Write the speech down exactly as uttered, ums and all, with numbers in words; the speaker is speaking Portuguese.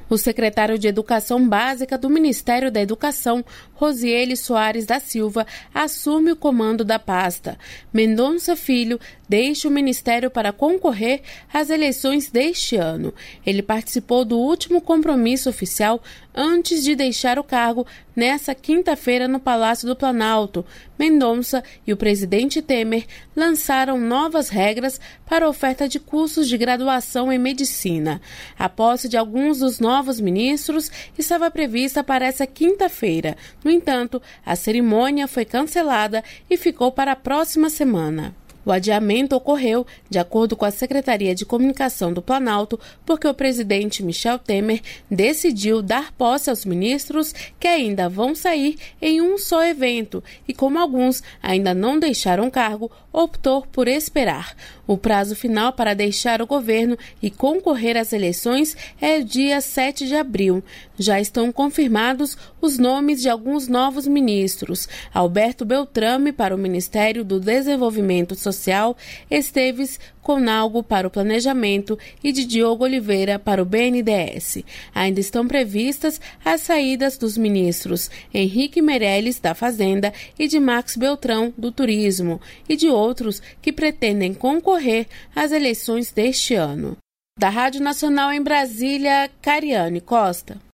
O secretário de Educação Básica do Ministério da Educação, Rosiele Soares da Silva, assume o comando da pasta. Mendonça Filho deixa o Ministério para concorrer às eleições deste ano. Ele participou do último compromisso oficial antes de deixar o cargo nesta quinta-feira no Palácio do Planalto. Mendonça e o presidente Temer lançaram novas regras para a oferta de cursos de graduação em medicina. A posse de alguns dos novos ministros estava prevista para essa quinta-feira. No entanto, a cerimônia foi cancelada e ficou para a próxima semana. O adiamento ocorreu, de acordo com a Secretaria de Comunicação do Planalto, porque o presidente Michel Temer decidiu dar posse aos ministros que ainda vão sair em um só evento e, como alguns ainda não deixaram cargo, optou por esperar. O prazo final para deixar o governo e concorrer às eleições é o dia sete de abril. Já estão confirmados os nomes de alguns novos ministros: Alberto Beltrame para o Ministério do Desenvolvimento Social, Esteves Conalgo para o Planejamento e de Diogo Oliveira para o B N D E S. Ainda estão previstas as saídas dos ministros Henrique Meirelles, da Fazenda, e de Max Beltrão, do Turismo, e de outros que pretendem concorrer às eleições deste ano. Da Rádio Nacional em Brasília, Cariane Costa.